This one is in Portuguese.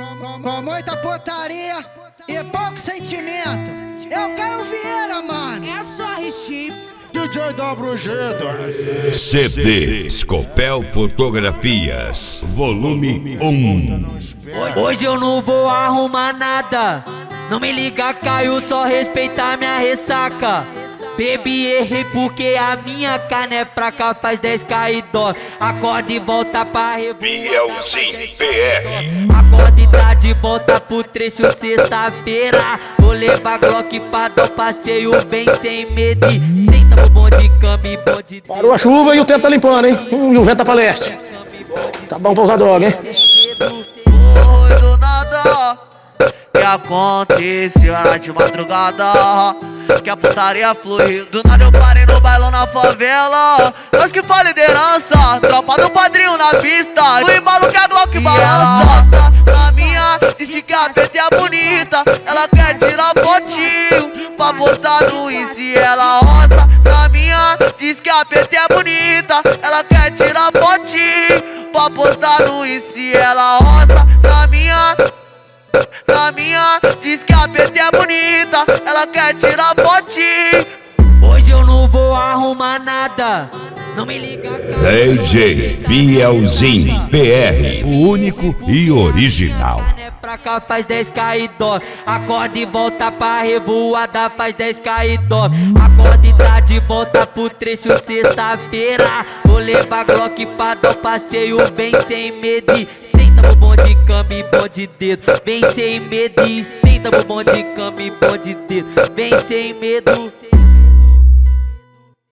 Com muita putaria e pouco sentimento. Eu Caio Vieira, mano. É só ritmo. DJ da Brugeda. CD Scopel Fotografias, volume 1. Hoje eu não vou arrumar nada. Não me liga, Caio, só respeitar minha ressaca. Bebi, errei porque a minha carne é fraca. Faz 10k e dó. Acorda e volta pra rebolar. Bielzinho PR. Acorda e tá de volta pro trecho sexta-feira. Vou levar Glock pra dar um passeio bem sem medo. Senta no bonde, cama e bonde. Parou a chuva e o tempo tá limpando, hein? E o vento tá pra leste. Tá bom pra usar droga, hein? Foi do nada que aconteceu na de madrugada, que a putaria fluiu. Do nada eu parei no bailão na favela. Nós que fala liderança, tropa do padrinho na pista. No embalo que a Glock balança. Na minha, disse que a PT é bonita. Ela quer tirar fotinho pra postar no Insta, ela roça. Na minha, diz que a PT é bonita. Ela quer tirar fotinho pra postar no Insta, ela roça. Na minha, diz que a PT é bonita. Ela quer tirar fotinho. Hoje eu não vou arrumar nada. Não me liga, Caio. DJ Bielzinho PR, o único e original. Pra cá faz 10k e dó. Acorda e volta pra revoada, faz 10k e dó. Acorda e tá de volta pro trecho sexta-feira. Vou levar Glock pra dar um passeio bem sem medo. Senta no bonde, cama e bonde dedo. Bem sem medo. Senta no bonde, cama e bonde dedo. Bem sem medo.